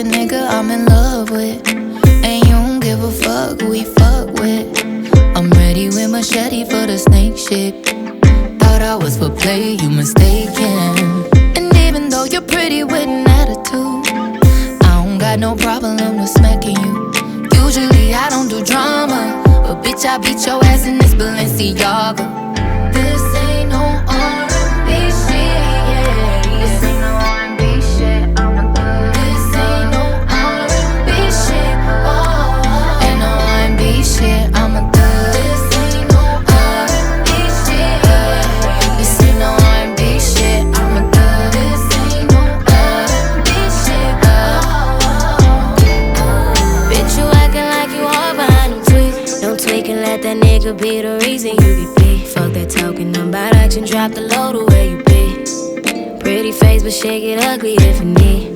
the nigga I'm in love with, and you don't give a fuck who we fuck with. I'm ready with machete for the snake shit. Thought I was for play, you mistaken. And even though you're pretty with an attitude, I don't got no problem with smacking you. Usually I don't do drama, but bitch, I beat your ass in this Balenciaga. This ain't no R&B shit, yeah. This ain't no R&B shit, I'm a thug. This ain't no R&B shit, oh. Ain't no R&B shit, I'm a thug. This ain't no R&B shit, yeah. This ain't no R&B shit, I'm a thug. This ain't no R&B shit, oh. Bitch, you acting like you hard behind them tweets. Don't tweak and let that nigga be the reason you be beat. Fuck that talking about action, drop the load to where you be. Pretty face, but shake it ugly if you need.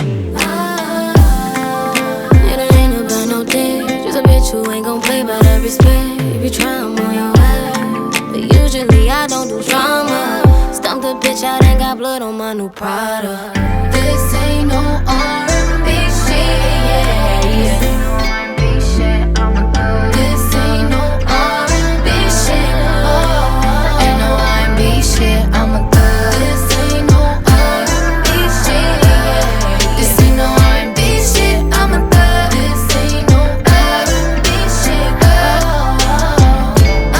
It ain't about no dick, just a bitch who ain't gon' play by that respect. If you try, I'm on your ass, but usually I don't do drama. Stumped the bitch out and got blood on my new Prada. This ain't no R&B shit, yeah. This ain't no R&B shit, I'm a thug. This ain't no R&B shit, oh. Ain't no R&B shit, I'm a thug. This ain't no R&B shit, yeah. This ain't no R&B shit, I'm a thug. This ain't no R&B shit, oh.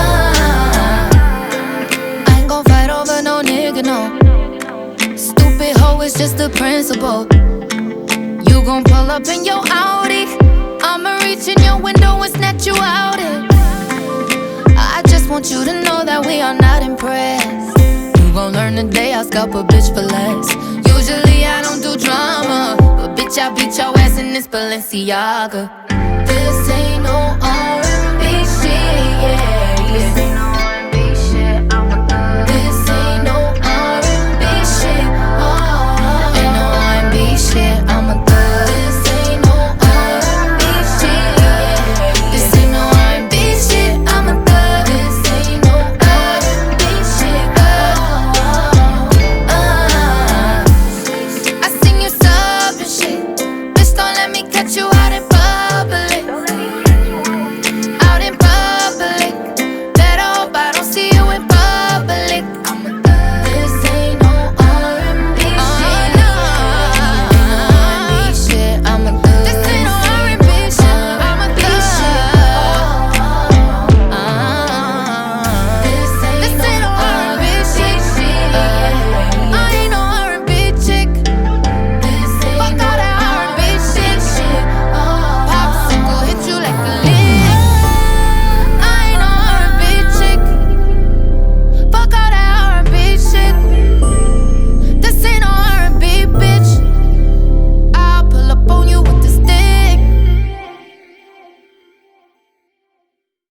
I ain't gon' fight over no nigga, no. Stupid hoe, it's just the principle. You gon' pull up in your Audi, I'ma reach in your window and snatch you out it. I just want you to know that we are not impressed. You gon' learn today, I'll scalp a bitch for less. Usually I don't do drama, but bitch, I beat your ass in this Balenciaga.